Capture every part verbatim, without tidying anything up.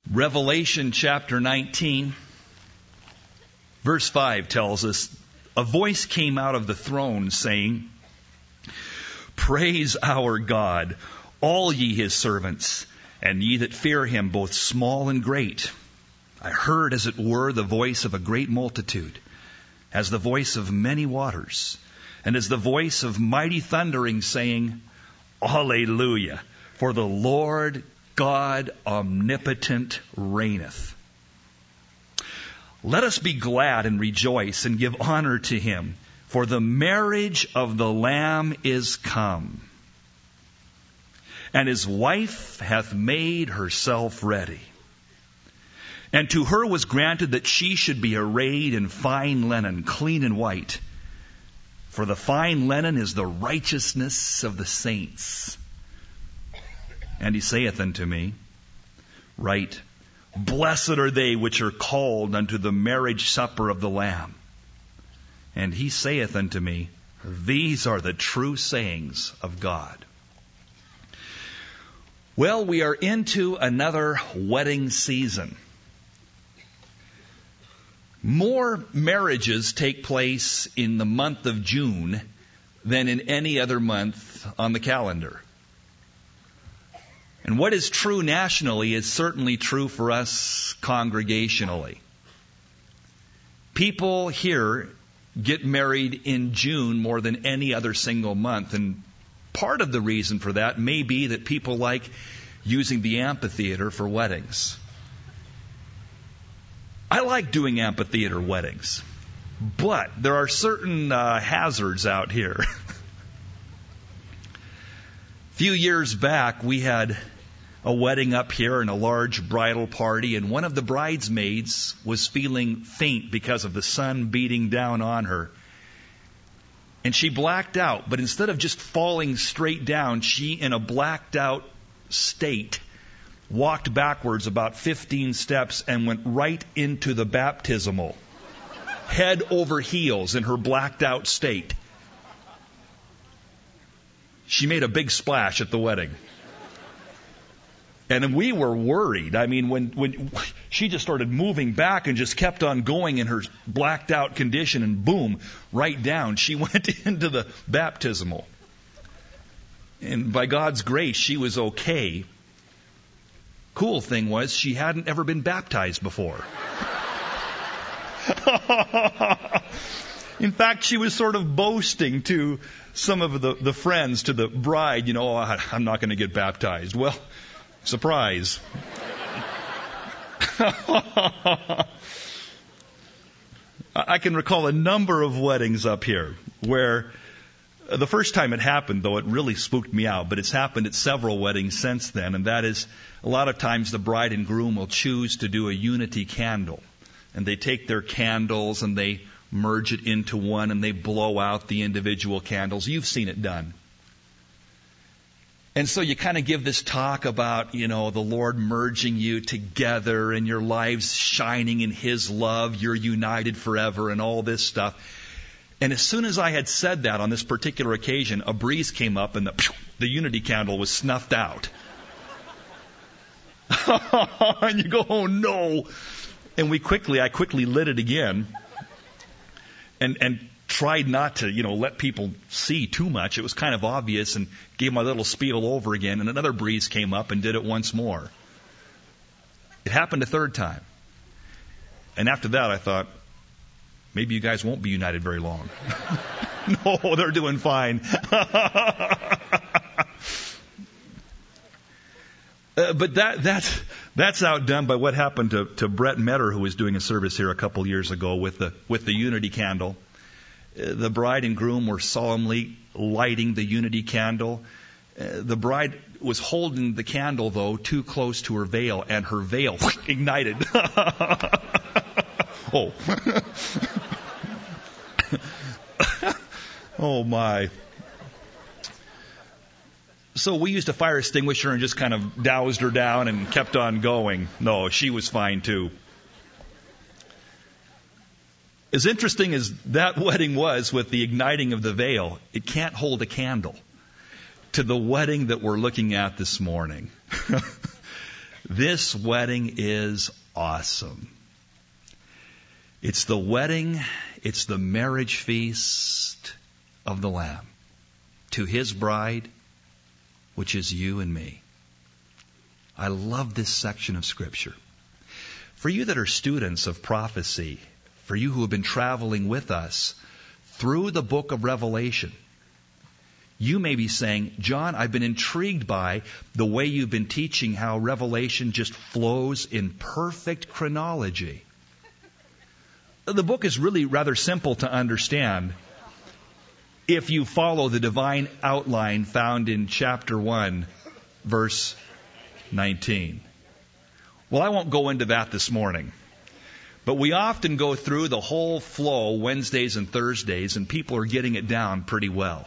Revelation chapter nineteen, verse five tells us, a voice came out of the throne saying, "Praise our God, all ye his servants, and ye that fear him, both small and great." I heard, as it were, the voice of a great multitude, as the voice of many waters, and as the voice of mighty thundering, saying, Alleluia, for the Lord God omnipotent reigneth. Let us be glad and rejoice and give honor to him, for the marriage of the Lamb is come, and his wife hath made herself ready. And to her was granted that she should be arrayed in fine linen, clean and white. For the fine linen is the righteousness of the saints. And he saith unto me, Write, Blessed are they which are called unto the marriage supper of the Lamb. And he saith unto me, These are the true sayings of God. Well, we are into another wedding season. More marriages take place in the month of June than in any other month on the calendar. And what is true nationally is certainly true for us congregationally. People here get married in June more than any other single month. And part of the reason for that may be that people like using the amphitheater for weddings. I like doing amphitheater weddings, but there are certain uh, hazards out here. A few years back, we had a wedding up here and a large bridal party, and one of the bridesmaids was feeling faint because of the sun beating down on her. And she blacked out, but instead of just falling straight down, she, in a blacked out state, walked backwards about fifteen steps and went right into the baptismal, head over heels in her blacked out state. She made a big splash at the wedding. And we were worried. I mean, when, when she just started moving back and just kept on going in her blacked out condition, and boom, right down, she went into the baptismal. And by God's grace, she was okay. Cool thing was, she hadn't ever been baptized before. In fact, she was sort of boasting to some of the, the friends, to the bride, you know, oh, I'm not going to get baptized. Well, surprise. I can recall a number of weddings up here where the first time it happened, though, it really spooked me out, but it's happened at several weddings since then, and that is, a lot of times the bride and groom will choose to do a unity candle, and they take their candles and they merge it into one, and they blow out the individual candles. You've seen it done. And so you kind of give this talk about, you know, the Lord merging you together and your lives shining in His love, you're united forever and all this stuff. And as soon as I had said that on this particular occasion, a breeze came up and the, the unity candle was snuffed out. And you go, oh no. And we quickly, I quickly lit it again and, and tried not to, you know, let people see too much. It was kind of obvious, and gave my little spiel over again, and another breeze came up and did it once more. It happened a third time. And after that I thought, maybe you guys won't be united very long. No, they're doing fine. Uh, but that that's that's outdone by what happened to, to Brett Metter, who was doing a service here a couple years ago with the with the unity candle. Uh, the bride and groom were solemnly lighting the unity candle. Uh, the bride was holding the candle, though, too close to her veil, and her veil ignited. Oh. Oh my. So we used a fire extinguisher and just kind of doused her down and kept on going. No, she was fine too. As interesting as that wedding was with the igniting of the veil, it can't hold a candle to the wedding that we're looking at this morning. This wedding is awesome. It's the wedding, it's the marriage feast of the Lamb to His bride, which is you and me. I love this section of Scripture. For you that are students of prophecy, for you who have been traveling with us through the book of Revelation, you may be saying, John, I've been intrigued by the way you've been teaching how Revelation just flows in perfect chronology. The book is really rather simple to understand if you follow the divine outline found in chapter one, verse nineteen. Well, I won't go into that this morning. But we often go through the whole flow Wednesdays and Thursdays, and people are getting it down pretty well.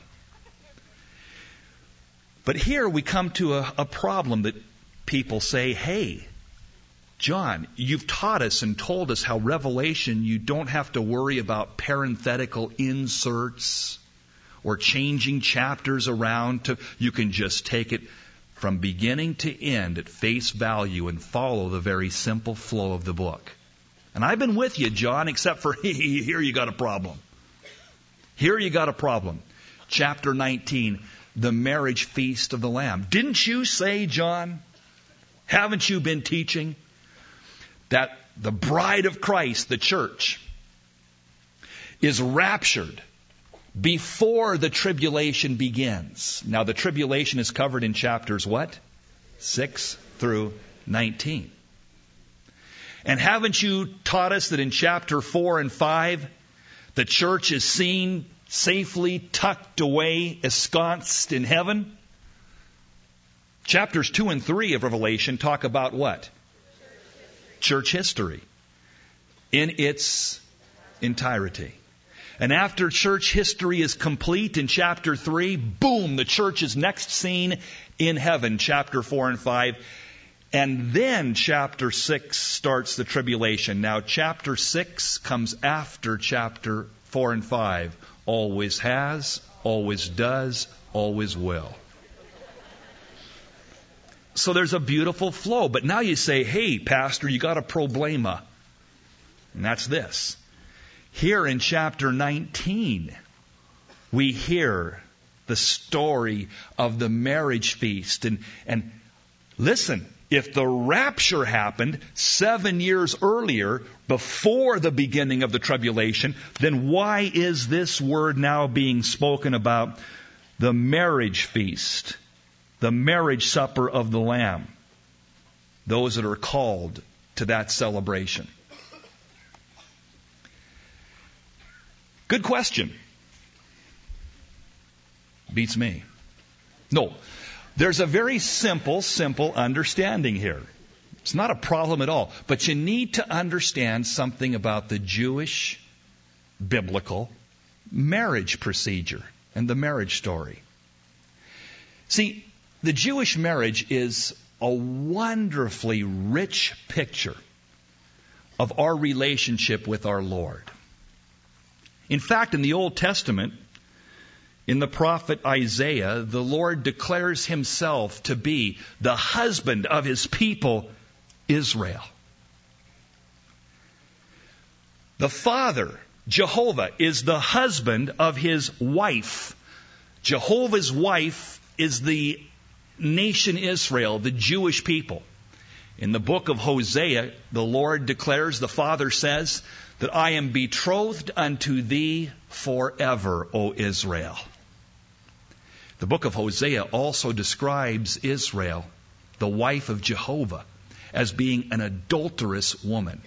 But here we come to a, a problem that people say, hey, John, you've taught us and told us how Revelation, you don't have to worry about parenthetical inserts or changing chapters around. To, you can just take it from beginning to end at face value and follow the very simple flow of the book. And I've been with you, John, except for here you got a problem. Here you got a problem. Chapter nineteen, the marriage feast of the Lamb. Didn't you say, John? Haven't you been teaching that the bride of Christ, the church, is raptured before the tribulation begins? Now, the tribulation is covered in chapters what? six through nineteen. And haven't you taught us that in chapter four and five, the church is seen safely tucked away, ensconced in heaven? Chapters two and three of Revelation talk about what? Church history in its entirety. And after church history is complete in chapter three, boom, the church is next seen in heaven, chapter four and five. And then chapter six starts the tribulation. Now, chapter six comes after chapter four and five. Always has, always does, always will. So there's a beautiful flow. But now you say, hey, Pastor, you got a problema. And that's this. Here in chapter nineteen, we hear the story of the marriage feast. And, and listen, if the rapture happened seven years earlier, before the beginning of the tribulation, then why is this word now being spoken about, the marriage feast? The marriage supper of the Lamb. Those that are called to that celebration. Good question. Beats me. No, there's a very simple, simple understanding here. It's not a problem at all. But you need to understand something about the Jewish biblical marriage procedure and the marriage story. See, the Jewish marriage is a wonderfully rich picture of our relationship with our Lord. In fact, in the Old Testament, in the prophet Isaiah, the Lord declares Himself to be the husband of His people, Israel. The Father, Jehovah, is the husband of His wife. Jehovah's wife is the nation Israel, the Jewish people. In the book of Hosea, the Lord declares, the Father says, that I am betrothed unto thee forever, O Israel. The book of Hosea also describes Israel, the wife of Jehovah, as being an adulterous woman.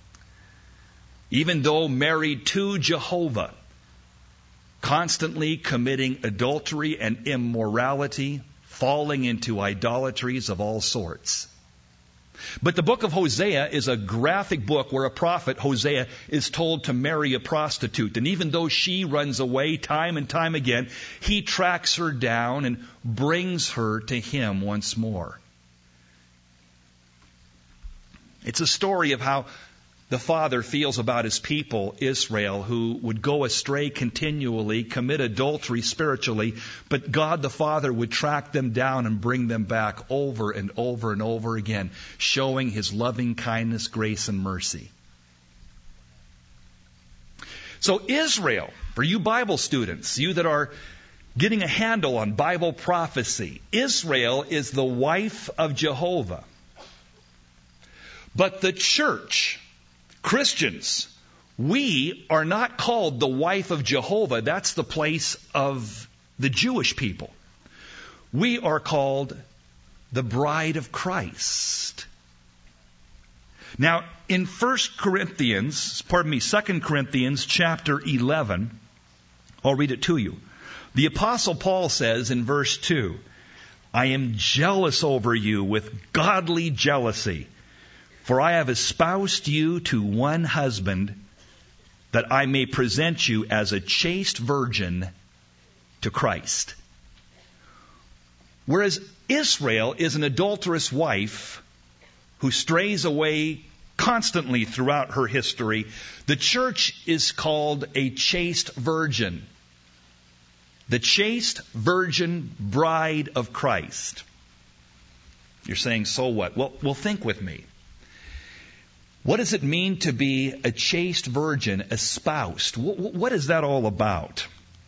Even though married to Jehovah, constantly committing adultery and immorality, falling into idolatries of all sorts. But the book of Hosea is a graphic book where a prophet, Hosea, is told to marry a prostitute. And even though she runs away time and time again, he tracks her down and brings her to him once more. It's a story of how the Father feels about His people, Israel, who would go astray continually, commit adultery spiritually, but God the Father would track them down and bring them back over and over and over again, showing His loving kindness, grace, and mercy. So Israel, for you Bible students, you that are getting a handle on Bible prophecy, Israel is the wife of Jehovah. But the church, Christians, we are not called the wife of Jehovah. That's the place of the Jewish people. We are called the bride of Christ. Now, in First Corinthians, pardon me, Second Corinthians chapter eleven, I'll read it to you. The Apostle Paul says in verse two, I am jealous over you with godly jealousy, for I have espoused you to one husband, that I may present you as a chaste virgin to Christ. Whereas Israel is an adulterous wife who strays away constantly throughout her history, the church is called a chaste virgin. The chaste virgin bride of Christ. You're saying, so what? Well, well, think with me. What does it mean to be a chaste virgin, espoused? What is that all about?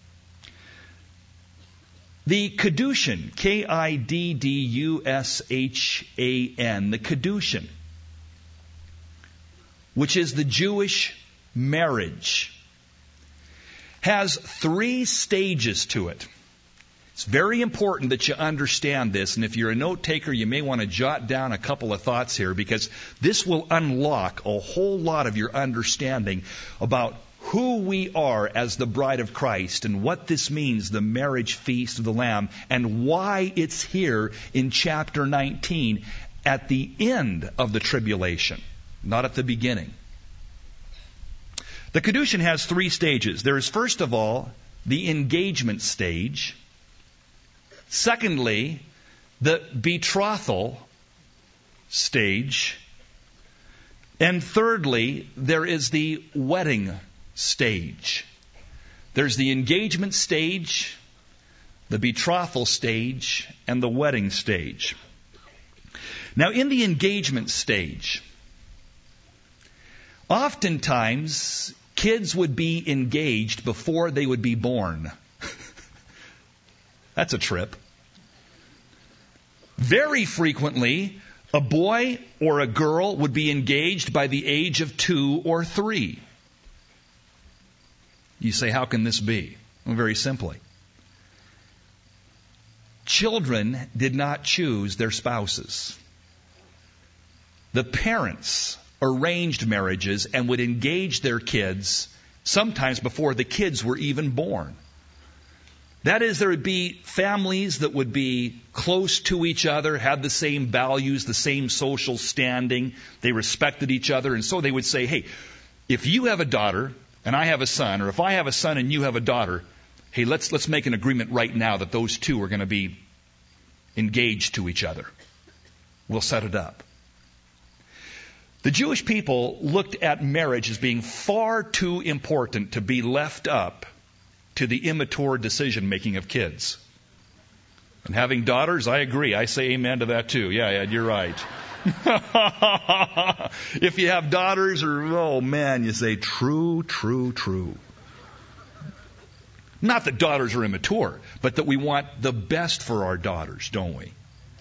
The Kedushin, K I D D U S H A N, the Kedushin, which is the Jewish marriage, has three stages to it. It's very important that you understand this, and if you're a note taker, you may want to jot down a couple of thoughts here, because this will unlock a whole lot of your understanding about who we are as the bride of Christ and what this means, the marriage feast of the Lamb, and why it's here in chapter nineteen at the end of the tribulation, not at the beginning. The Kedushin has three stages. There is, first of all, the engagement stage. Secondly, the betrothal stage. And thirdly, there is the wedding stage. There's the engagement stage, the betrothal stage, and the wedding stage. Now, in the engagement stage, oftentimes kids would be engaged before they would be born. That's a trip. Very frequently, a boy or a girl would be engaged by the age of two or three. You say, how can this be? Well, very simply. Children did not choose their spouses. The parents arranged marriages and would engage their kids sometimes before the kids were even born. That is, there would be families that would be close to each other, had the same values, the same social standing. They respected each other. And so they would say, hey, if you have a daughter and I have a son, or if I have a son and you have a daughter, hey, let's let's make an agreement right now that those two are going to be engaged to each other. We'll set it up. The Jewish people looked at marriage as being far too important to be left up to the immature decision-making of kids. And having daughters, I agree. I say amen to that too. Yeah, yeah, you're right. If you have daughters, or oh man, you say true, true, true. Not that daughters are immature, but that we want the best for our daughters, don't we?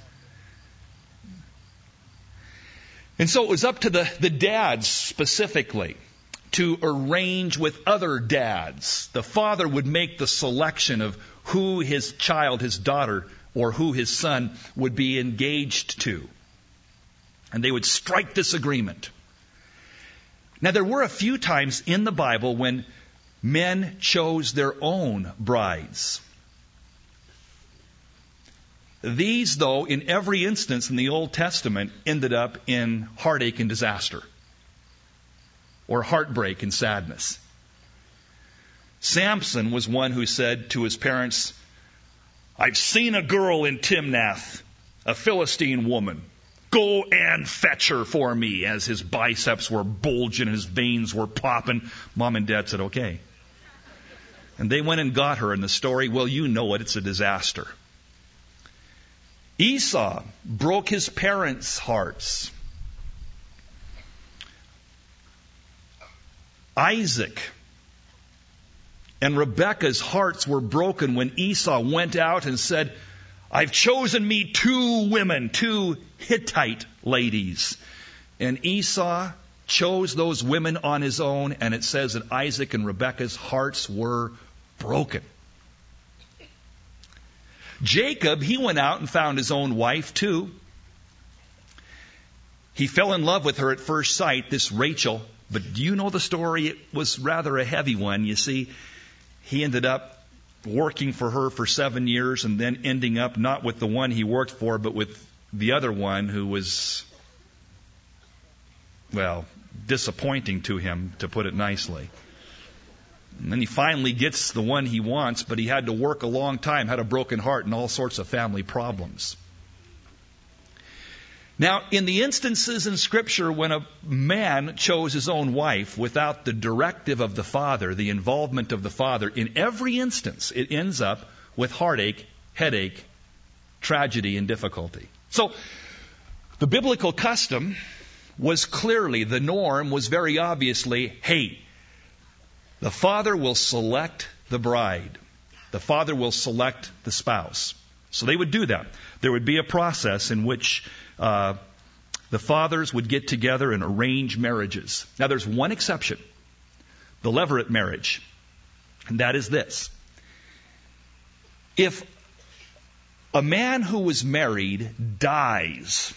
And so it was up to the, the dads specifically to arrange with other dads. The father would make the selection of who his child, his daughter, or who his son would be engaged to. And they would strike this agreement. Now, there were a few times in the Bible when men chose their own brides. These, though, in every instance in the Old Testament, ended up in heartache and disaster, or heartbreak and sadness. Samson was one who said to his parents, I've seen a girl in Timnath, a Philistine woman. Go and fetch her for me. As his biceps were bulging, his veins were popping, Mom and Dad said, okay. And they went and got her, and the story, well, you know it, it's a disaster. Esau broke his parents' hearts. Isaac and Rebekah's hearts were broken when Esau went out and said, I've chosen me two women, two Hittite ladies. And Esau chose those women on his own, and it says that Isaac and Rebekah's hearts were broken. Jacob, he went out and found his own wife too. He fell in love with her at first sight, this Rachel. But do you know the story? It was rather a heavy one. You see, he ended up working for her for seven years and then ending up not with the one he worked for, but with the other one who was, well, disappointing to him, to put it nicely. And then he finally gets the one he wants, but he had to work a long time, had a broken heart, and all sorts of family problems. Now, in the instances in Scripture when a man chose his own wife without the directive of the father, the involvement of the father, in every instance it ends up with heartache, headache, tragedy, and difficulty. So, the biblical custom was clearly, the norm was very obviously, hey, the father will select the bride. The father will select the spouse. So they would do that. There would be a process in which uh, the fathers would get together and arrange marriages. Now there's one exception, the levirate marriage, and that is this. If a man who was married dies,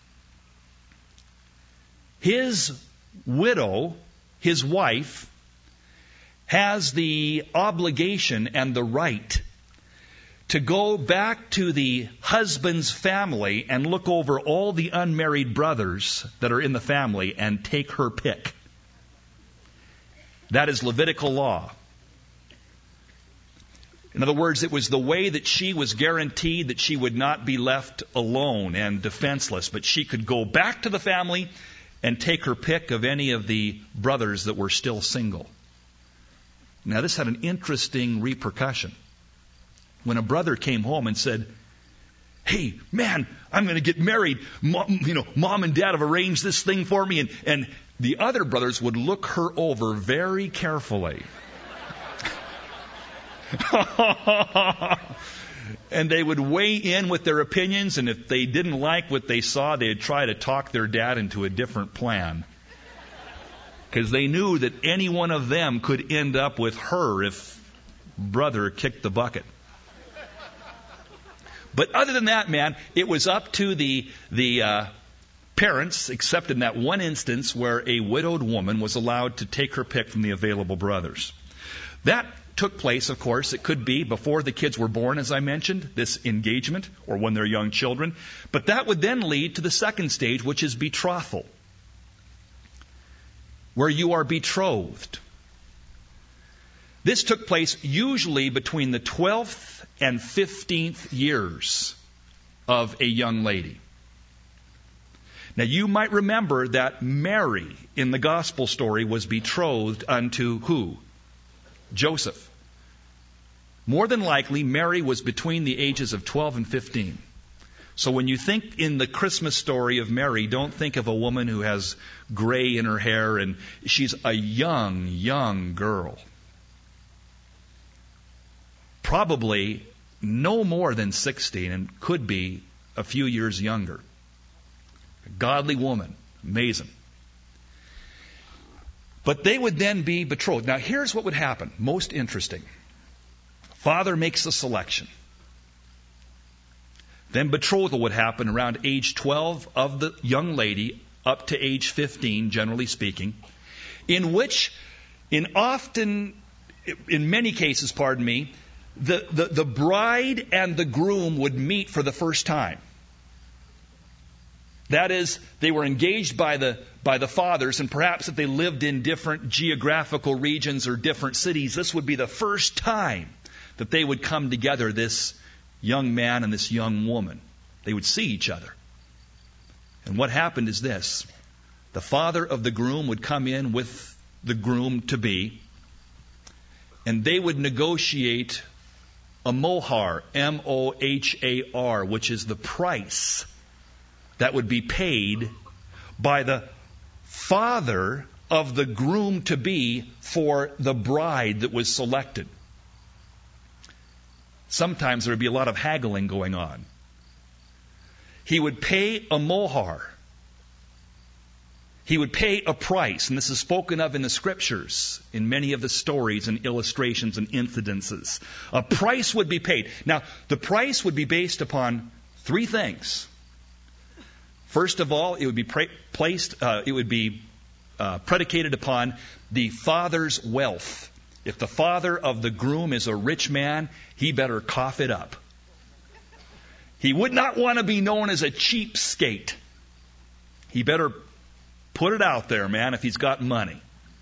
his widow, his wife, has the obligation and the right to go back to the husband's family and look over all the unmarried brothers that are in the family and take her pick. That is Levitical law. In other words, it was the way that she was guaranteed that she would not be left alone and defenseless, but she could go back to the family and take her pick of any of the brothers that were still single. Now, this had an interesting repercussion. When a brother came home and said, hey, man, I'm going to get married. Mom, you know, Mom and Dad have arranged this thing for me. And, and the other brothers would look her over very carefully. And they would weigh in with their opinions. And if they didn't like what they saw, they'd try to talk their dad into a different plan. Because they knew that any one of them could end up with her if brother kicked the bucket. But other than that, man, it was up to the the uh, parents, except in that one instance where a widowed woman was allowed to take her pick from the available brothers. That took place, of course, it could be before the kids were born, as I mentioned, this engagement, or when they're young children. But that would then lead to the second stage, which is betrothal, where you are betrothed. This took place usually between the twelfth and fifteenth years of a young lady. Now you might remember that Mary in the gospel story was betrothed unto who? Joseph. More than likely, Mary was between the ages of twelve and fifteen. So when you think in the Christmas story of Mary, don't think of a woman who has gray in her hair and she's a young, young girl. Probably no more than sixteen and could be a few years younger. A godly woman. Amazing. But they would then be betrothed. Now here's what would happen. Most interesting. Father makes the selection. Then betrothal would happen around age twelve of the young lady up to age fifteen, generally speaking, in which, in often, in many cases, pardon me, the, the, the bride and the groom would meet for the first time. That is, they were engaged by the by the fathers, and perhaps if they lived in different geographical regions or different cities, this would be the first time that they would come together, this young man and this young woman. They would see each other. And what happened is this. The father of the groom would come in with the groom-to-be, and they would negotiate a mohar, M O H A R, which is the price that would be paid by the father of the groom-to-be for the bride that was selected. Sometimes there would be a lot of haggling going on. He would pay a mohar. He would pay a price, and this is spoken of in the Scriptures, in many of the stories and illustrations and incidences. A price would be paid. Now, the price would be based upon three things. First of all, it would be pra- placed, uh, it would be uh, predicated upon the father's wealth. If the father of the groom is a rich man, he better cough it up. He would not want to be known as a cheapskate. He better put it out there, man, if he's got money.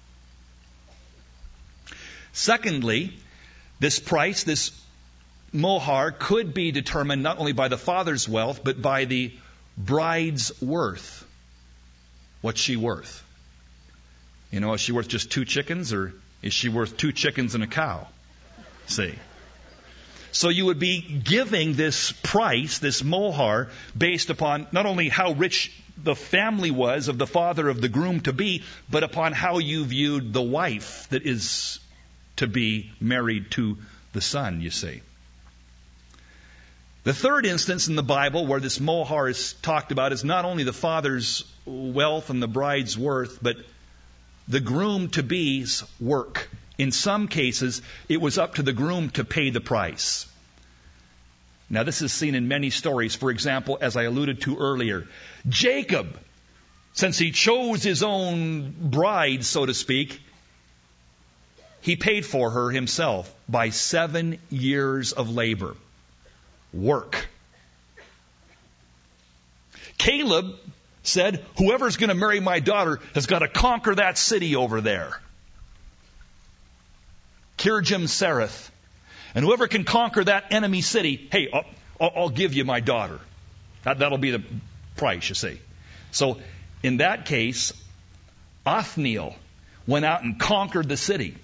Secondly, this price, this mohar, could be determined not only by the father's wealth, but by the bride's worth. What's she worth? You know, is she worth just two chickens, or is she worth two chickens and a cow? See? So you would be giving this price, this mohar, based upon not only how rich the family was of the father of the groom-to-be, but upon how you viewed the wife that is to be married to the son, you see. The third instance in the Bible where this mohar is talked about is not only the father's wealth and the bride's worth, but the groom-to-be's work. In some cases, it was up to the groom to pay the price. Now, this is seen in many stories. For example, as I alluded to earlier, Jacob, since he chose his own bride, so to speak, he paid for her himself by seven years of labor. Work. Caleb said, whoever's going to marry my daughter has got to conquer that city over there. Kirjam Sereth. And whoever can conquer that enemy city, hey, I'll, I'll give you my daughter. That, that'll be the price, you see. So in that case, Othniel went out and conquered the city.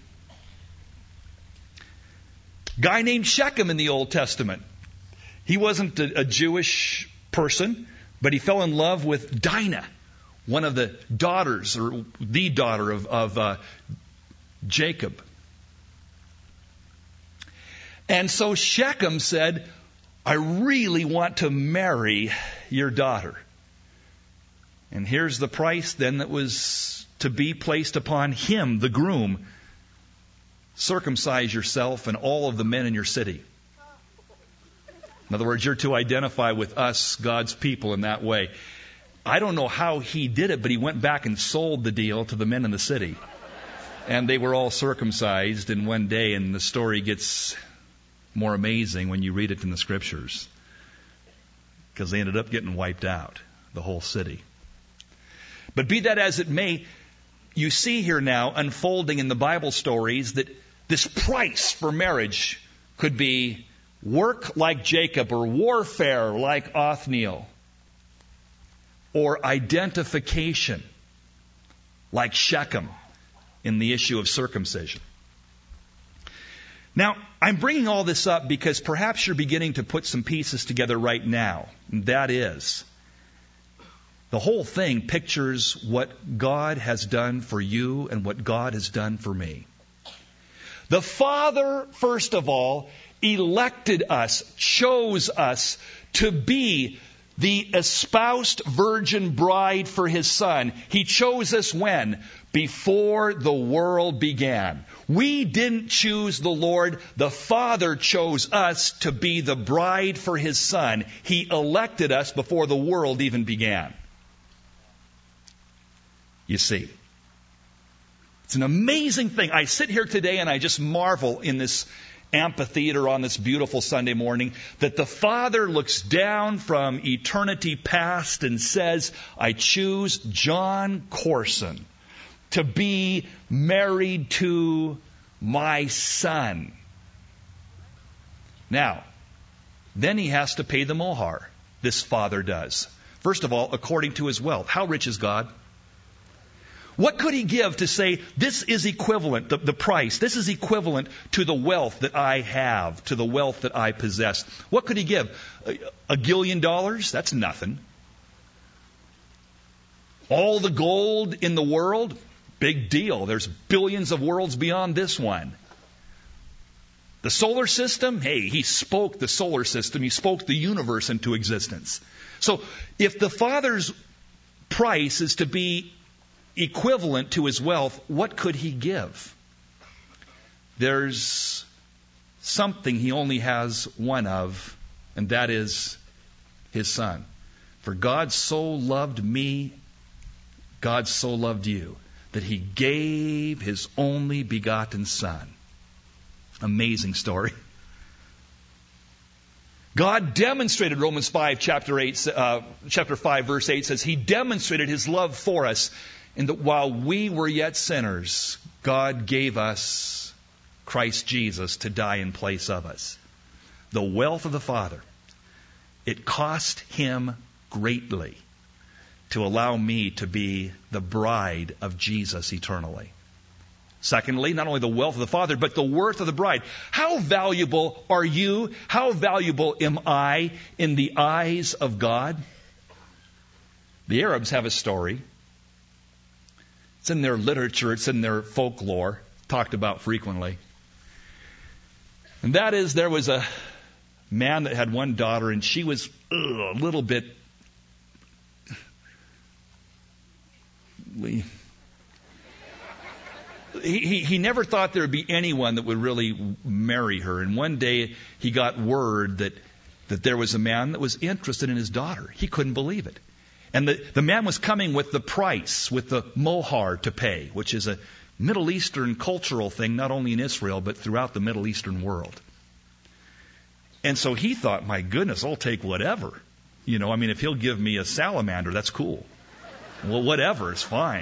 Guy named Shechem in the Old Testament. He wasn't a, a Jewish person, but he fell in love with Dinah, one of the daughters, or the daughter of, of uh, Jacob. And so Shechem said, I really want to marry your daughter. And here's the price then that was to be placed upon him, the groom. Circumcise yourself and all of the men in your city. In other words, you're to identify with us, God's people, in that way. I don't know how he did it, but he went back and sold the deal to the men in the city. And they were all circumcised in one day, and the story gets more amazing when you read it in the Scriptures, because they ended up getting wiped out, the whole city. But be that as it may, you see here now unfolding in the Bible stories that this price for marriage could be work like Jacob, or warfare like Othniel, or identification like Shechem in the issue of circumcision. Now, I'm bringing all this up because perhaps you're beginning to put some pieces together right now. And that is, the whole thing pictures what God has done for you and what God has done for me. The Father, first of all, elected us, chose us to be the espoused virgin bride for His Son. He chose us when? Before the world began. We didn't choose the Lord. The Father chose us to be the bride for His Son. He elected us before the world even began. You see, it's an amazing thing. I sit here today and I just marvel in this amphitheater on this beautiful Sunday morning that the Father looks down from eternity past and says, I choose John Corson to be married to my son. Now, then he has to pay the mohar. This father does. First of all, according to his wealth. How rich is God? What could he give to say, this is equivalent, the, the price, this is equivalent to the wealth that I have, to the wealth that I possess? What could he give? A, a gillion dollars? That's nothing. All the gold in the world? Big deal. There's billions of worlds beyond this one. The solar system? Hey, he spoke the solar system. He spoke the universe into existence. So if the Father's price is to be equivalent to his wealth, what could he give? There's something he only has one of, and that is his Son. For God so loved me, God so loved you, that he gave his only begotten Son. Amazing story. God demonstrated, Romans five, chapter eight, uh, chapter five, verse eight says, he demonstrated his love for us in that while we were yet sinners, God gave us Christ Jesus to die in place of us. The wealth of the Father. It cost him greatly to allow me to be the bride of Jesus eternally. Secondly, not only the wealth of the Father, but the worth of the bride. How valuable are you? How valuable am I in the eyes of God? The Arabs have a story. It's in their literature, it's in their folklore, talked about frequently. And that is, there was a man that had one daughter, and she was ugh, a little bit... He, he, he never thought there would be anyone that would really marry her. And one day he got word that, that there was a man that was interested in his daughter. He couldn't believe it. And the, the man was coming with the price, with the mohar to pay, which is a Middle Eastern cultural thing, not only in Israel, but throughout the Middle Eastern world. And so he thought, my goodness, I'll take whatever. You know, I mean, if he'll give me a salamander, that's cool. Well, whatever, it's fine.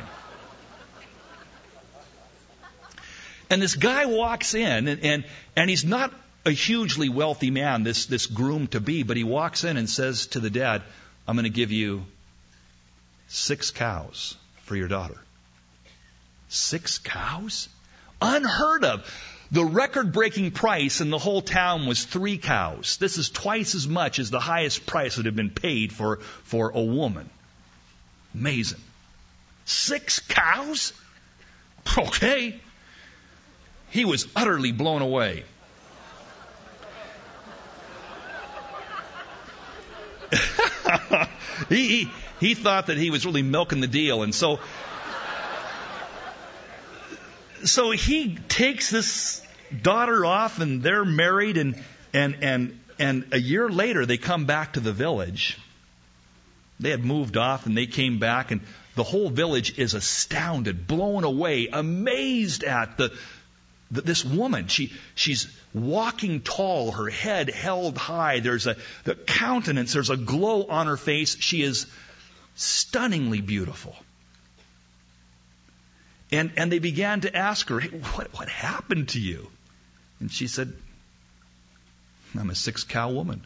And this guy walks in, and, and, and he's not a hugely wealthy man, this, this groom-to-be, but he walks in and says to the dad, I'm going to give you six cows for your daughter. Six cows? Unheard of. The record-breaking price in the whole town was three cows. This is twice as much as the highest price that had been paid for, for a woman. Amazing. Six cows? Okay. He was utterly blown away. he, he he thought that he was really milking the deal, and so so he takes this daughter off, and they're married, and and and and a year later they come back to the village. They had moved off, and they came back, and the whole village is astounded, blown away, amazed at the this woman. She she's walking tall, her head held high. There's a the countenance, there's a glow on her face. She is stunningly beautiful. And and they began to ask her, hey, what what happened to you? And she said, I'm a six cow woman.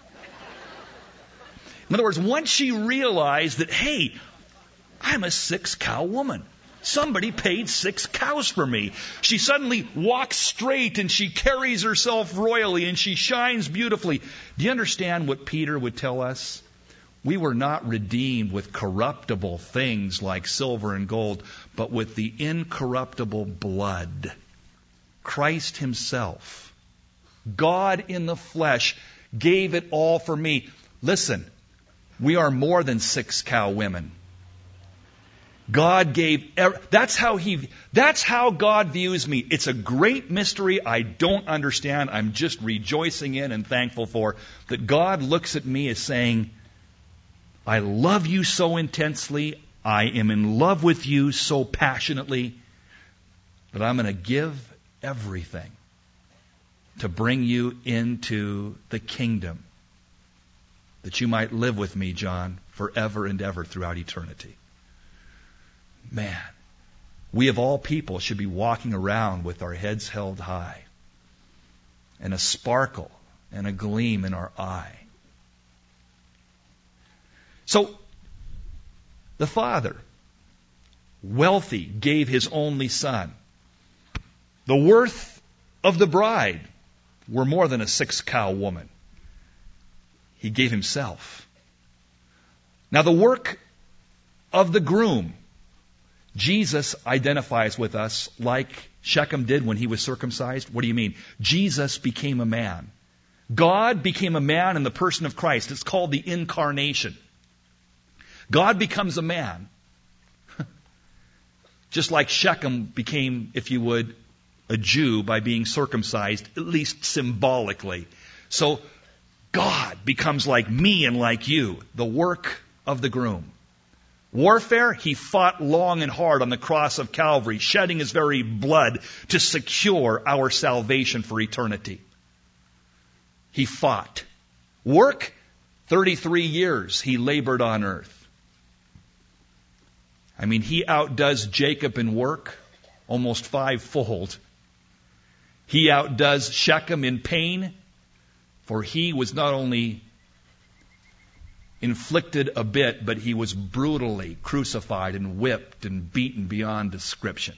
In other words, once she realized that, hey, I'm a six cow woman. Somebody paid six cows for me. She suddenly walks straight, and she carries herself royally, and she shines beautifully. Do you understand what Peter would tell us? We were not redeemed with corruptible things like silver and gold, but with the incorruptible blood. Christ himself, God in the flesh, gave it all for me. Listen, we are more than six cow women. God gave, that's how he, that's how God views me. It's a great mystery I don't understand. I'm just rejoicing in and thankful for that God looks at me as saying, I love you so intensely. I am in love with you so passionately that I'm going to give everything to bring you into the kingdom that you might live with me, John, forever and ever throughout eternity. Man, we of all people should be walking around with our heads held high and a sparkle and a gleam in our eye. So the Father, wealthy, gave His only Son. The worth of the bride were more than a six-cow woman. He gave Himself. Now the work of the groom, Jesus identifies with us like Shechem did when he was circumcised. What do you mean? Jesus became a man. God became a man in the person of Christ. It's called the incarnation. God becomes a man. Just like Shechem became, if you would, a Jew by being circumcised, at least symbolically. So God becomes like me and like you, the work of the groom. Warfare, He fought long and hard on the cross of Calvary, shedding His very blood to secure our salvation for eternity. He fought. Work, thirty-three years He labored on earth. I mean, He outdoes Jacob in work almost fivefold. He outdoes Shechem in pain, for he was not only inflicted a bit, but he was brutally crucified and whipped and beaten beyond description.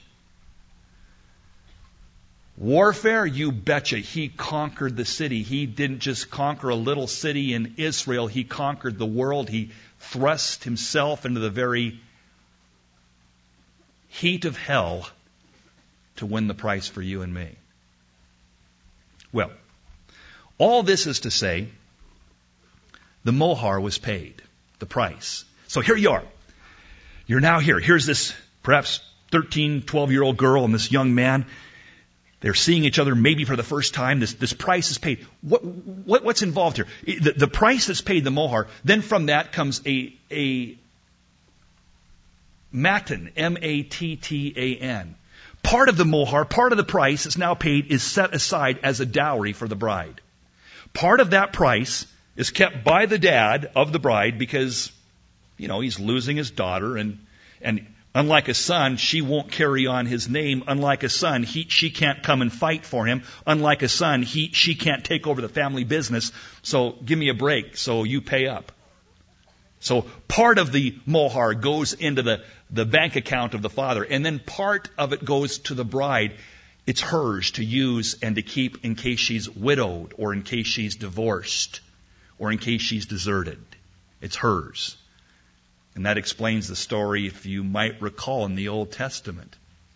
Warfare, you betcha, He conquered the city. He didn't just conquer a little city in Israel. He conquered the world. He thrust Himself into the very heat of hell to win the price for you and me. Well, all this is to say, the mohar was paid, the price. So here you are. You're now here. Here's this perhaps thirteen, twelve-year-old girl and this young man. They're seeing each other maybe for the first time. This, this price is paid. What, what, what's involved here? The, the price that's paid, the mohar, then from that comes a, a matan, M A T T A N. Part of the mohar, part of the price that's now paid is set aside as a dowry for the bride. Part of that price is kept by the dad of the bride because, you know, he's losing his daughter, and and unlike a son, she won't carry on his name. Unlike a son, he she can't come and fight for him. Unlike a son, he she can't take over the family business. So give me a break, so you pay up. So part of the mohar goes into the, the bank account of the father, and then part of it goes to the bride. It's hers to use and to keep in case she's widowed, or in case she's divorced, or in case she's deserted. It's hers. And that explains the story, if you might recall, in the Old Testament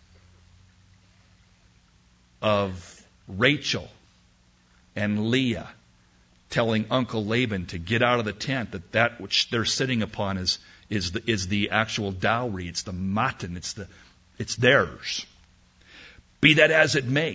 of Rachel and Leah telling Uncle Laban to get out of the tent, that that which they're sitting upon is is the, is the actual dowry. It's the matan. It's the it's theirs. Be that as it may.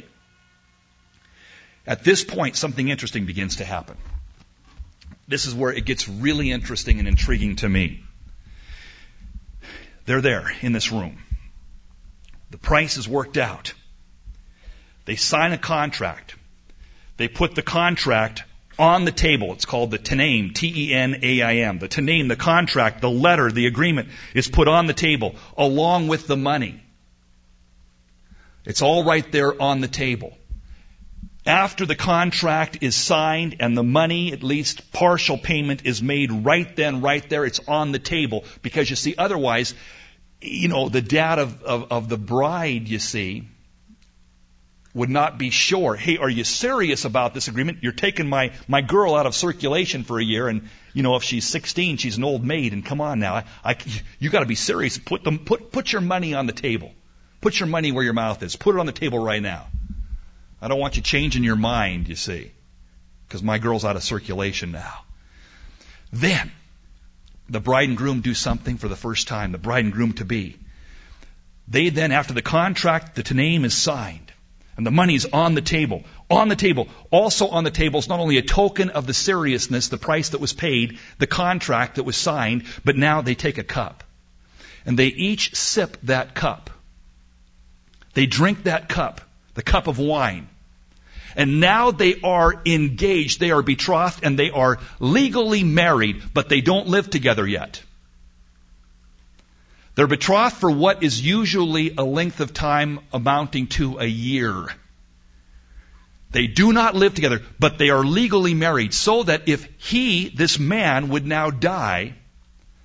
At this point, something interesting begins to happen. This is where it gets really interesting and intriguing to me. They're there in this room. The price is worked out. They sign a contract. They put the contract on the table. It's called the Tenaim, T E N A I M. The Tenaim, the contract, the letter, the agreement is put on the table along with the money. It's all right there on the table. After the contract is signed and the money, at least partial payment, is made right then, right there, it's on the table. Because you see, otherwise, you know, the dad of, of, of the bride, you see, would not be sure. Hey, are you serious about this agreement? You're taking my, my girl out of circulation for a year, and, you know, if she's sixteen, she's an old maid, and come on now. I, I, you got to be serious. Put them, put, put your money on the table. Put your money where your mouth is. Put it on the table right now. I don't want you changing your mind, you see, because my girl's out of circulation now. Then, the bride and groom do something for the first time, the bride and groom to be. They then, after the contract, the Tenaim is signed, and the money's on the table. On the table. Also on the table is not only a token of the seriousness, the price that was paid, the contract that was signed, but now they take a cup. And they each sip that cup. They drink that cup, the cup of wine. And now they are engaged, they are betrothed, and they are legally married, but they don't live together yet. They're betrothed for what is usually a length of time amounting to a year. They do not live together, but they are legally married, so that if he, this man, would now die,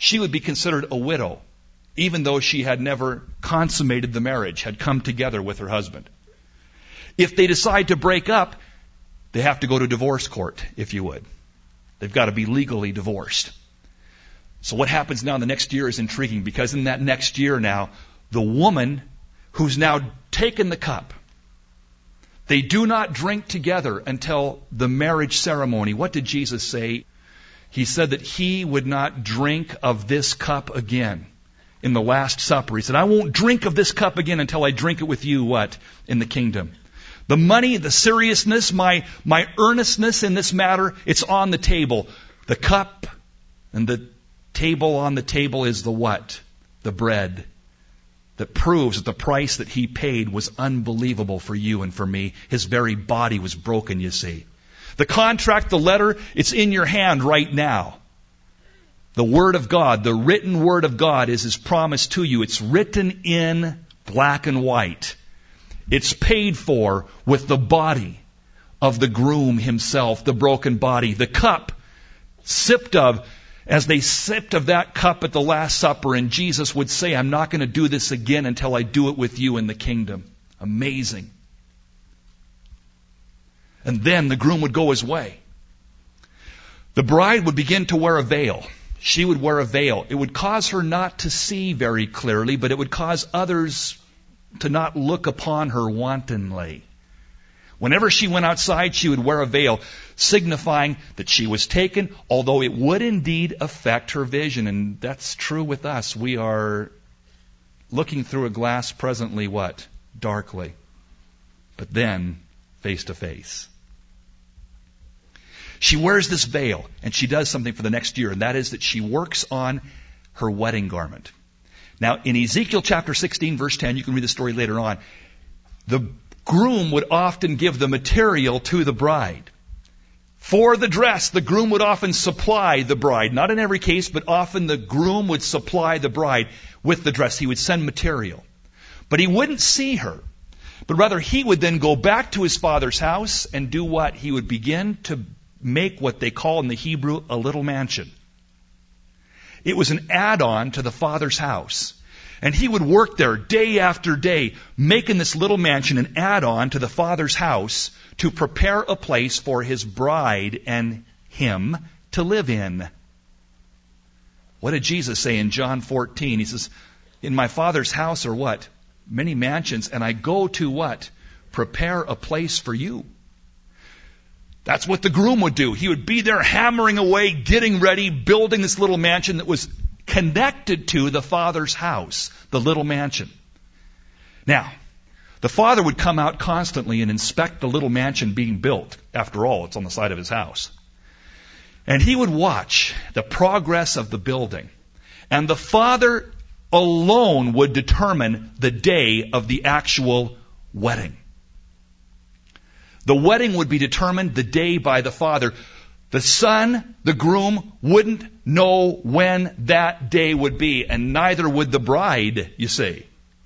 she would be considered a widow, even though she had never consummated the marriage, had come together with her husband. If they decide to break up, they have to go to divorce court, if you would. They've got to be legally divorced. So what happens now in the next year is intriguing, because in that next year now, the woman who's now taken the cup, they do not drink together until the marriage ceremony. What did Jesus say? He said that he would not drink of this cup again in the Last Supper. He said, I won't drink of this cup again until I drink it with you, what? In the kingdom. The money, the seriousness, my, my earnestness in this matter, it's on the table. The cup and the table on the table is the what? The bread that proves that the price that he paid was unbelievable for you and for me. His very body was broken, you see. The contract, the letter, it's in your hand right now. The Word of God, the written Word of God is His promise to you. It's written in black and white. It's paid for with the body of the groom himself, the broken body. The cup sipped of, as they sipped of that cup at the Last Supper, and Jesus would say, I'm not going to do this again until I do it with you in the kingdom. Amazing. And then the groom would go his way. The bride would begin to wear a veil. She would wear a veil. It would cause her not to see very clearly, but it would cause others to not look upon her wantonly. Whenever she went outside, she would wear a veil, signifying that she was taken, although it would indeed affect her vision. And that's true with us. We are looking through a glass presently, what? Darkly. But then, face to face. She wears this veil, and she does something for the next year, and that is that she works on her wedding garment. Now, in Ezekiel chapter sixteen, verse ten, you can read the story later on, the groom would often give the material to the bride. For the dress, the groom would often supply the bride. Not in every case, but often the groom would supply the bride with the dress. He would send material. But he wouldn't see her. But rather, he would then go back to his father's house and do what? He would begin to make what they call in the Hebrew a little mansion. It was an add-on to the father's house. And he would work there day after day, making this little mansion an add-on to the father's house to prepare a place for his bride and him to live in. What did Jesus say in John fourteen? He says, in my Father's house are what? Many mansions, and I go to what? Prepare a place for you. That's what the groom would do. He would be there hammering away, getting ready, building this little mansion that was connected to the Father's house, the little mansion. Now, the father would come out constantly and inspect the little mansion being built. After all, it's on the side of his house. And he would watch the progress of the building. And the father alone would determine the day of the actual wedding. The wedding would be determined the day by the father. The son, the groom, wouldn't know when that day would be, and neither would the bride, you see.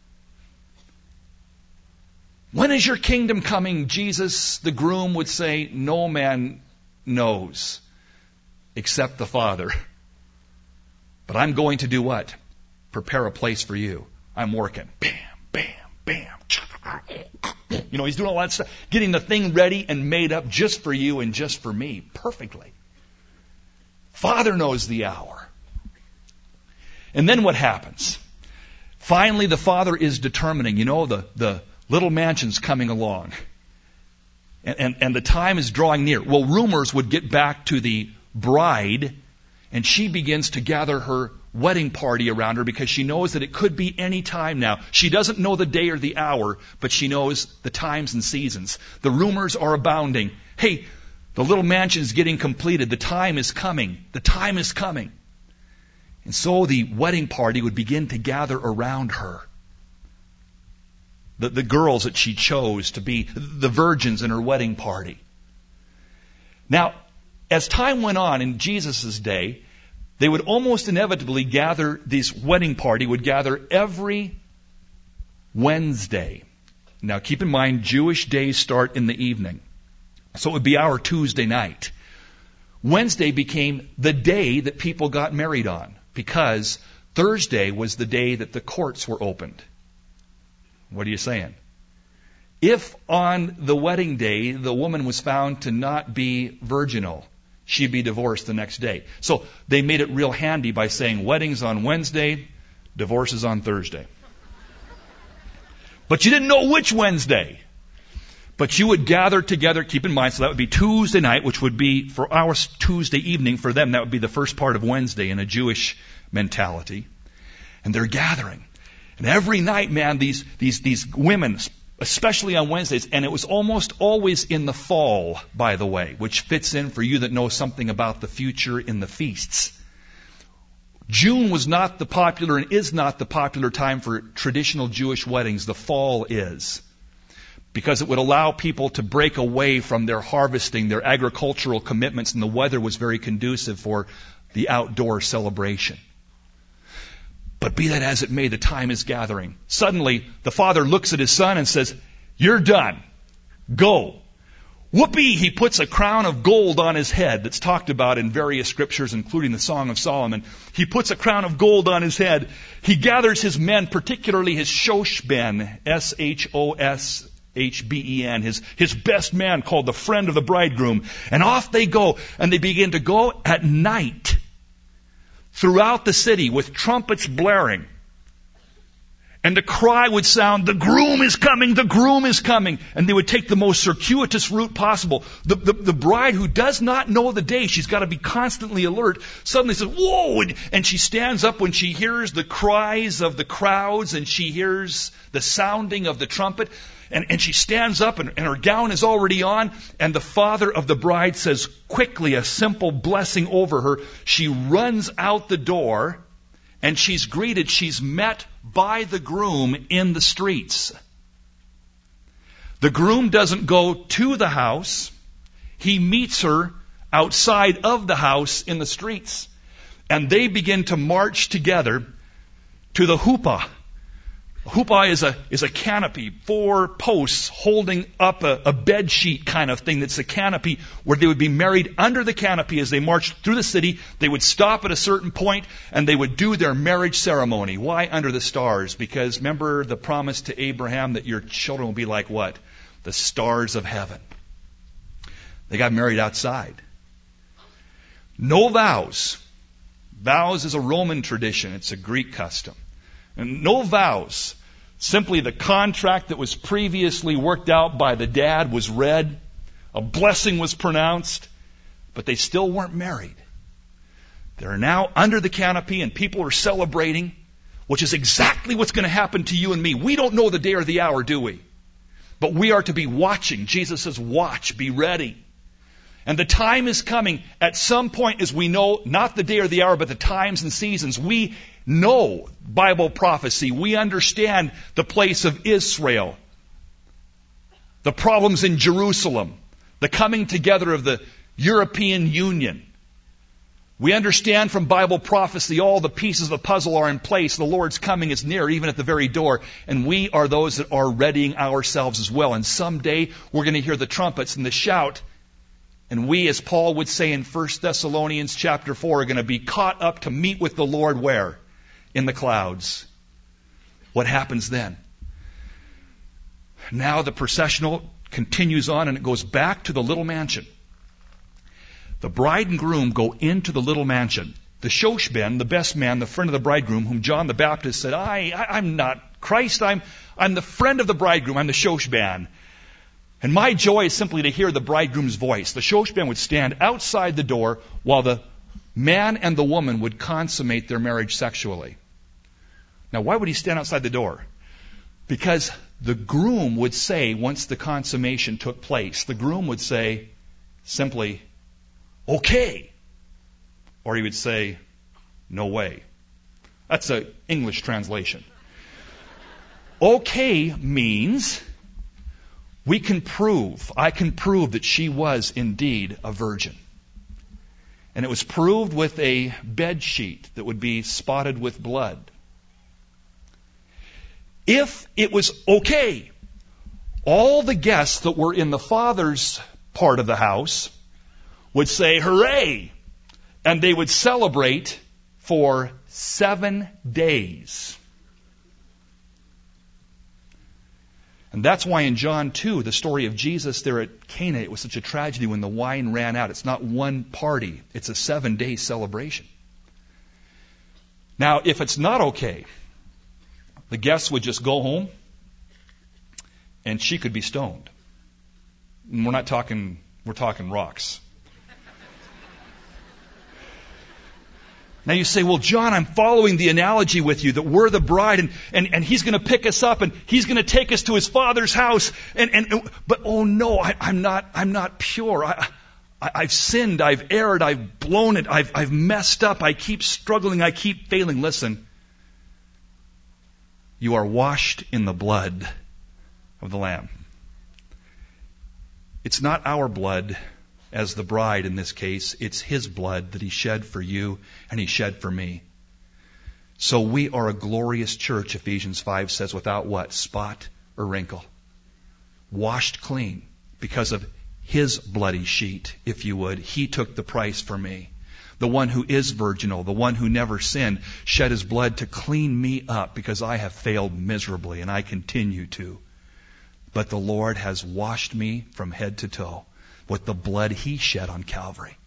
When is your kingdom coming, Jesus? The groom would say, no man knows except the Father. But I'm going to do what? Prepare a place for you. I'm working. Bam, bam, bam. You know, he's doing all that stuff, getting the thing ready and made up just for you and just for me, perfectly. Father knows the hour. And then what happens? Finally, the father is determining, you know, the, the little mansion's coming along. And, and, and the time is drawing near. Well, rumors would get back to the bride, and she begins to gather her wedding party around her because she knows that it could be any time now. She doesn't know the day or the hour, but she knows the times and seasons. The rumors are abounding. Hey, the little mansion is getting completed. The time is coming. The time is coming. And so the wedding party would begin to gather around her. The, the girls that she chose to be the virgins in her wedding party. Now, as time went on in Jesus' day, they would almost inevitably gather, this wedding party would gather every Wednesday. Now keep in mind, Jewish days start in the evening. So it would be our Tuesday night. Wednesday became the day that people got married on. because Thursday was the day that the courts were opened. What are you saying? If on the wedding day the woman was found to not be virginal, she'd be divorced the next day. So they made it real handy by saying weddings on Wednesday, divorces on Thursday. But you didn't know which Wednesday. But you would gather together, keep in mind, so that would be Tuesday night, which would be, for our Tuesday evening, for them, that would be the first part of Wednesday in a Jewish mentality. And they're gathering. And every night, man, these, these, these women, especially on Wednesdays, and it was almost always in the fall, by the way, which fits in for you that know something about the future in the feasts. June was not the popular and is not the popular time for traditional Jewish weddings. The fall is. Because it would allow people to break away from their harvesting, their agricultural commitments, and the weather was very conducive for the outdoor celebration. But be that as it may, the time is gathering. Suddenly, the father looks at his son and says, "You're done. Go." Whoopee! He puts a crown of gold on his head that's talked about in various scriptures, including the Song of Solomon. He puts a crown of gold on his head. He gathers his men, particularly his Shoshben, S H O S H B E N, his, his best man called the friend of the bridegroom. And off they go, and they begin to go at night throughout the city with trumpets blaring. And the cry would sound, "The groom is coming, the groom is coming." And they would take the most circuitous route possible. The, the, the bride who does not know the day, she's got to be constantly alert, suddenly says, "Whoa!" And, and she stands up when she hears the cries of the crowds and she hears the sounding of the trumpet. And, and she stands up and, and her gown is already on. And the father of the bride says quickly a simple blessing over her. She runs out the door. And she's greeted, she's met by the groom in the streets. The groom doesn't go to the house. He meets her outside of the house in the streets. And they begin to march together to the huppah. Huppah is a, is a canopy, four posts holding up a, a bed sheet kind of thing that's a canopy where they would be married under the canopy as they marched through the city. They would stop at a certain point and they would do their marriage ceremony. Why under the stars? Because remember the promise to Abraham that your children will be like what? The stars of heaven. They got married outside. No vows. Vows is a Roman tradition. It's a Greek custom. And no vows. Simply the contract that was previously worked out by the dad was read. A blessing was pronounced. But they still weren't married. They're now under the canopy and people are celebrating, which is exactly what's going to happen to you and me. We don't know the day or the hour, do we? But we are to be watching. Jesus says, watch, be ready. And the time is coming at some point, as we know, not the day or the hour, but the times and seasons. We know Bible prophecy. We understand the place of Israel, the problems in Jerusalem, the coming together of the European Union. We understand from Bible prophecy all the pieces of the puzzle are in place. The Lord's coming is near, even at the very door. And we are those that are readying ourselves as well. And someday we're going to hear the trumpets and the shout. And we, as Paul would say in First Thessalonians chapter four, are going to be caught up to meet with the Lord where? In the clouds. What happens then? Now the processional continues on and it goes back to the little mansion. The bride and groom go into the little mansion. The Shoshben, the best man, the friend of the bridegroom, whom John the Baptist said, I, I, I'm not Christ, I'm, I'm the friend of the bridegroom, I'm the Shoshben. And my joy is simply to hear the bridegroom's voice. The Shoshben would stand outside the door while the man and the woman would consummate their marriage sexually. Now, why would he stand outside the door? Because the groom would say, once the consummation took place, the groom would say simply, okay. Or he would say, no way. That's an English translation. Okay means we can prove, I can prove that she was indeed a virgin. And it was proved with a bed sheet that would be spotted with blood. If it was okay, all the guests that were in the father's part of the house would say, hooray! And they would celebrate for seven days. And that's why in John two, the story of Jesus there at Cana, it was such a tragedy when the wine ran out. It's not one party. It's a seven-day celebration. Now, if it's not okay, the guests would just go home and she could be stoned. And we're not talking, we're talking rocks. Now you say, well, John, I'm following the analogy with you that we're the bride and, and, and he's going to pick us up and he's going to take us to his father's house. And, and, but oh no, I, I'm not, I'm not pure. I, I, I've sinned. I've erred. I've blown it. I've, I've messed up. I keep struggling. I keep failing. Listen, you are washed in the blood of the Lamb. It's not our blood. As the bride in this case, it's his blood that he shed for you and he shed for me. So we are a glorious church, Ephesians five says, without what? Spot or wrinkle. Washed clean because of his bloody sheet, if you would. He took the price for me. The one who is virginal, the one who never sinned, shed his blood to clean me up because I have failed miserably and I continue to. But the Lord has washed me from head to toe with the blood he shed on Calvary.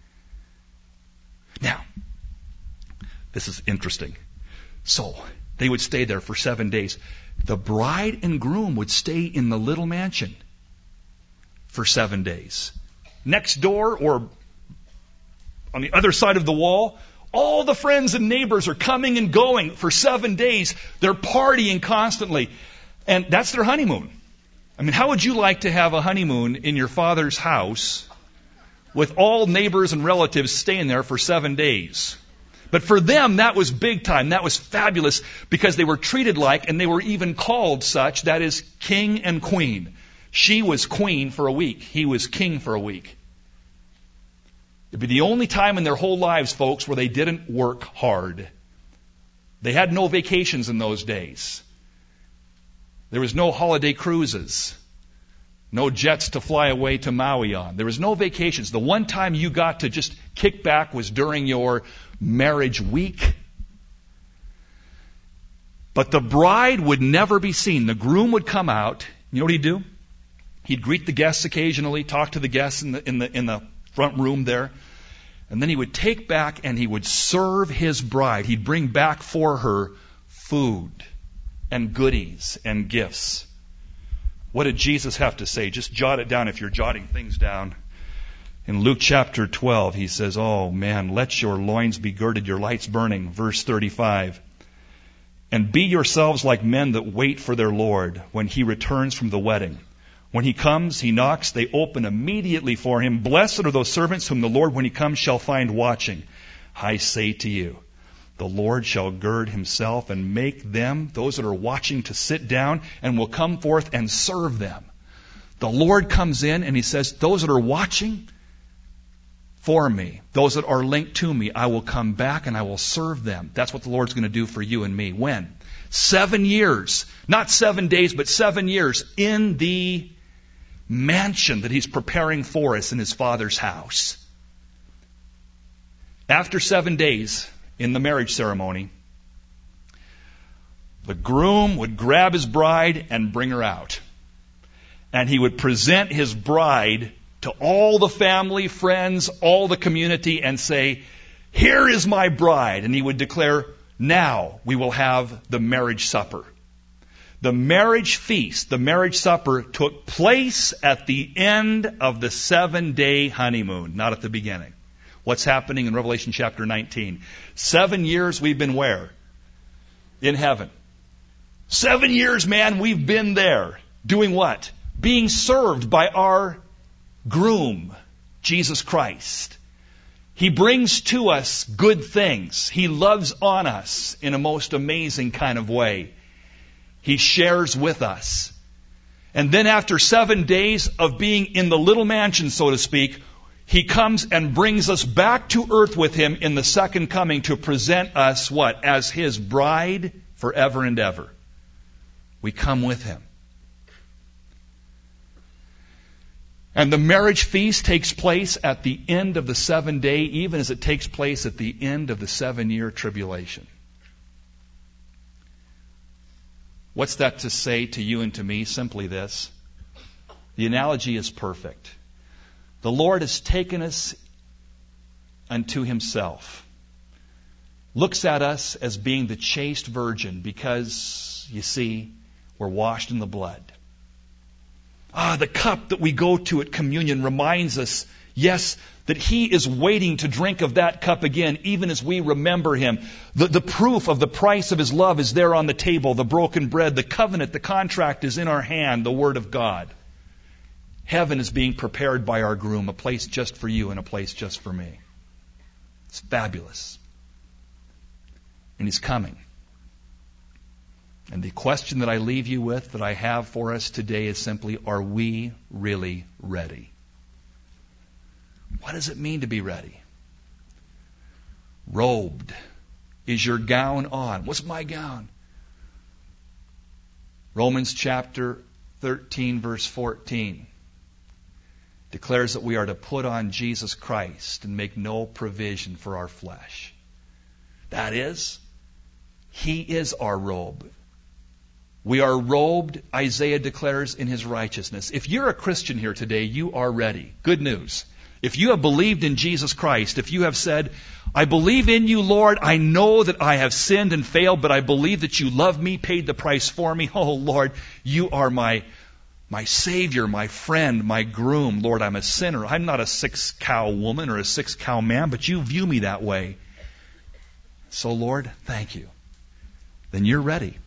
Now, this is interesting. So, they would stay there for seven days. The bride and groom would stay in the little mansion for seven days. Next door or on the other side of the wall, all the friends and neighbors are coming and going for seven days. They're partying constantly. And that's their honeymoon. I mean, how would you like to have a honeymoon in your father's house with all neighbors and relatives staying there for seven days? But for them, that was big time. That was fabulous because they were treated like, and they were even called such, that is, king and queen. She was queen for a week. He was king for a week. It'd be the only time in their whole lives, folks, where they didn't work hard. They had no vacations in those days. There was no holiday cruises, no jets to fly away to Maui on. There was no vacations. The one time you got to just kick back was during your marriage week. But the bride would never be seen. The groom would come out. You know what he'd do? He'd greet the guests occasionally, talk to the guests in the, in the, in the front room there. And then he would take back and he would serve his bride. He'd bring back for her food and goodies and gifts. What did Jesus have to say? Just jot it down if you're jotting things down. In Luke chapter twelve, he says, oh man, let your loins be girded, your lights burning. Verse thirty-five. And be yourselves like men that wait for their Lord when he returns from the wedding. When he comes, he knocks, they open immediately for him. Blessed are those servants whom the Lord, when he comes, shall find watching. I say to you, the Lord shall gird himself and make them, those that are watching, to sit down and will come forth and serve them. The Lord comes in and he says, those that are watching for me, those that are linked to me, I will come back and I will serve them. That's what the Lord's going to do for you and me. When? Seven years. Not seven days, but seven years in the mansion that he's preparing for us in his Father's house. After seven days, in the marriage ceremony, the groom would grab his bride and bring her out. And he would present his bride to all the family, friends, all the community and say, here is my bride. And he would declare, now we will have the marriage supper. The marriage feast, the marriage supper, took place at the end of the seven-day honeymoon, not at the beginning. What's happening in Revelation chapter nineteen? Seven years we've been where? In heaven. Seven years, man, we've been there. Doing what? Being served by our groom, Jesus Christ. He brings to us good things. He loves on us in a most amazing kind of way. He shares with us. And then after seven days of being in the little mansion, so to speak, he comes and brings us back to earth with him in the second coming to present us what? As his bride forever and ever. We come with him. And the marriage feast takes place at the end of the seven day, even as it takes place at the end of the seven year tribulation. What's that to say to you and to me? Simply this. The analogy is perfect. The Lord has taken us unto Himself. Looks at us as being the chaste virgin because, you see, we're washed in the blood. Ah, the cup that we go to at communion reminds us, yes, that He is waiting to drink of that cup again, even as we remember Him. The, the proof of the price of His love is there on the table, the broken bread, the covenant, the contract is in our hand, the Word of God. Heaven is being prepared by our groom, a place just for you and a place just for me. It's fabulous. And He's coming. And the question that I leave you with, that I have for us today, is simply, are we really ready? What does it mean to be ready? Robed. Is your gown on? What's my gown? Romans chapter thirteen, verse fourteen declares that we are to put on Jesus Christ and make no provision for our flesh. That is, He is our robe. We are robed, Isaiah declares, in His righteousness. If you're a Christian here today, you are ready. Good news. If you have believed in Jesus Christ, if you have said, I believe in you, Lord, I know that I have sinned and failed, but I believe that you love me, paid the price for me. Oh, Lord, you are my, my Savior, my friend, my groom. Lord, I'm a sinner. I'm not a six-cow woman or a six-cow man, but you view me that way. So, Lord, thank you. Then you're ready.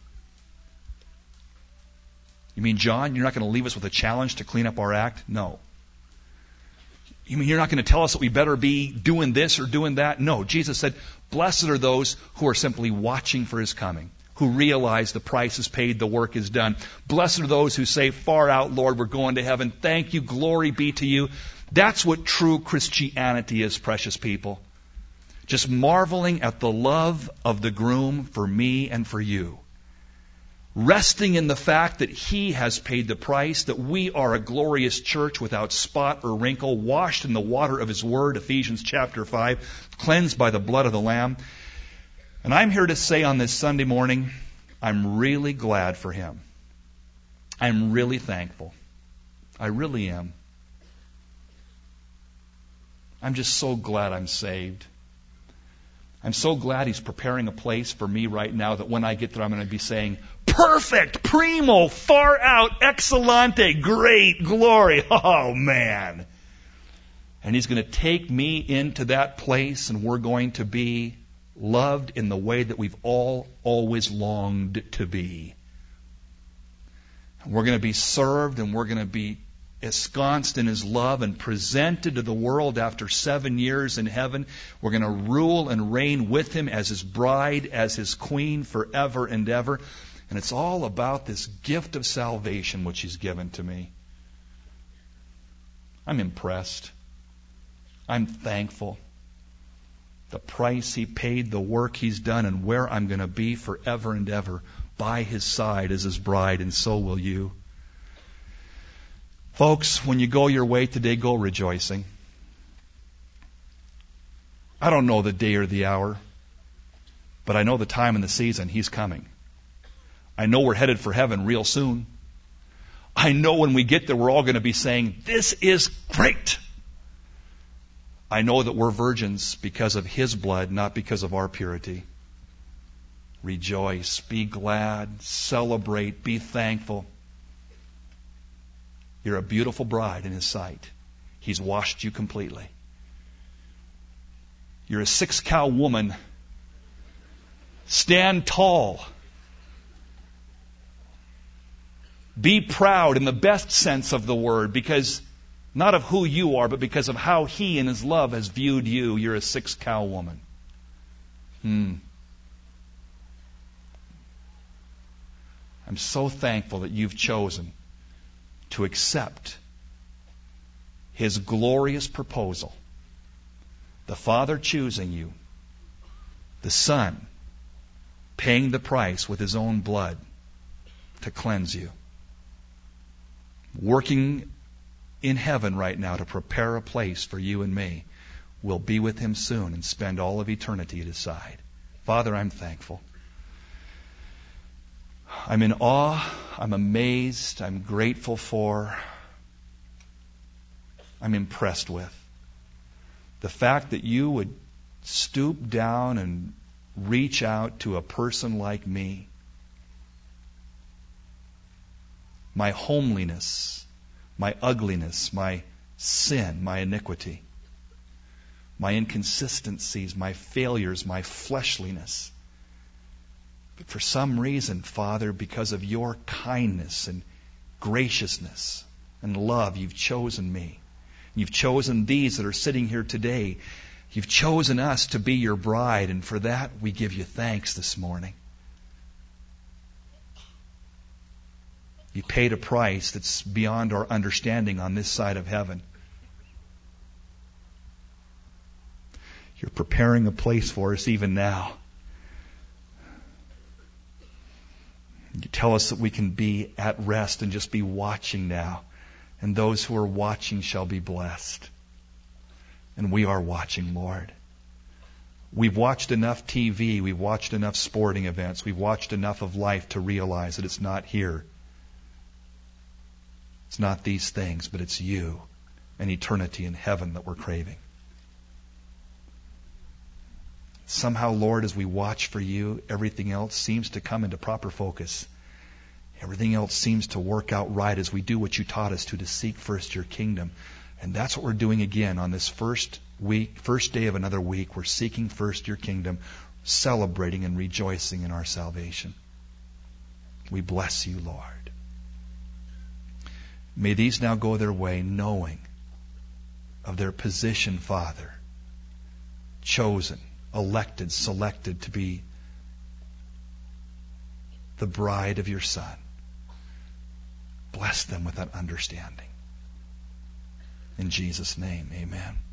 You mean, John, you're not going to leave us with a challenge to clean up our act? No. You mean you're not going to tell us that we better be doing this or doing that? No. Jesus said, blessed are those who are simply watching for His coming, who realize the price is paid, the work is done. Blessed are those who say, far out, Lord, we're going to heaven. Thank you, glory be to you. That's what true Christianity is, precious people. Just marveling at the love of the groom for me and for you. Resting in the fact that He has paid the price, that we are a glorious church without spot or wrinkle, washed in the water of His Word, Ephesians chapter five, cleansed by the blood of the Lamb. And I'm here to say on this Sunday morning, I'm really glad for Him. I'm really thankful. I really am. I'm just so glad I'm saved. I'm so glad He's preparing a place for me right now that when I get there, I'm going to be saying, perfect, primo, far out, excellente, great, glory. Oh, man. And He's going to take me into that place, and we're going to be loved in the way that we've all always longed to be. We're going to be served, and we're going to be ensconced in His love and presented to the world after seven years in heaven. We're going to rule and reign with Him as His bride, as His queen forever and ever. And it's all about this gift of salvation which He's given to me. I'm impressed. I'm thankful. The price He paid, the work He's done, and where I'm going to be forever and ever by His side as His bride, and so will you. Folks, when you go your way today, go rejoicing. I don't know the day or the hour, but I know the time and the season. He's coming. I know we're headed for heaven real soon. I know when we get there, we're all going to be saying, this is great. I know that we're virgins because of His blood, not because of our purity. Rejoice, be glad, celebrate, be thankful. You're a beautiful bride in His sight. He's washed you completely. You're a six-cow woman. Stand tall. Be proud in the best sense of the word, because not of who you are, but because of how He in His love has viewed you. You're a six-cow woman. Hmm. I'm so thankful that you've chosen to accept His glorious proposal. The Father choosing you. The Son paying the price with His own blood to cleanse you. Working in heaven right now to prepare a place for you and me. We'll be with him soon and spend all of eternity at his side. Father, I'm thankful. I'm in awe. I'm amazed. I'm grateful for. I'm impressed with the fact that you would stoop down and reach out to a person like me. My homeliness, my ugliness, my sin, my iniquity, my inconsistencies, my failures, my fleshliness. But for some reason, Father, because of your kindness and graciousness and love, you've chosen me. You've chosen these that are sitting here today. You've chosen us to be your bride, and for that we give you thanks this morning. You paid a price that's beyond our understanding on this side of heaven. You're preparing a place for us even now. You tell us that we can be at rest and just be watching now. And those who are watching shall be blessed. And we are watching, Lord. We've watched enough T V. We've watched enough sporting events. We've watched enough of life to realize that it's not here. It's not these things, but it's you and eternity in heaven that we're craving. Somehow, Lord, as we watch for you, everything else seems to come into proper focus. Everything else seems to work out right as we do what you taught us to, to seek first your kingdom. And that's what we're doing again on this first week, first day of another week. We're seeking first your kingdom, celebrating and rejoicing in our salvation. We bless you, Lord. May these now go their way knowing of their position, Father, chosen, elected, selected to be the bride of your Son. Bless them with that understanding. In Jesus' name, amen.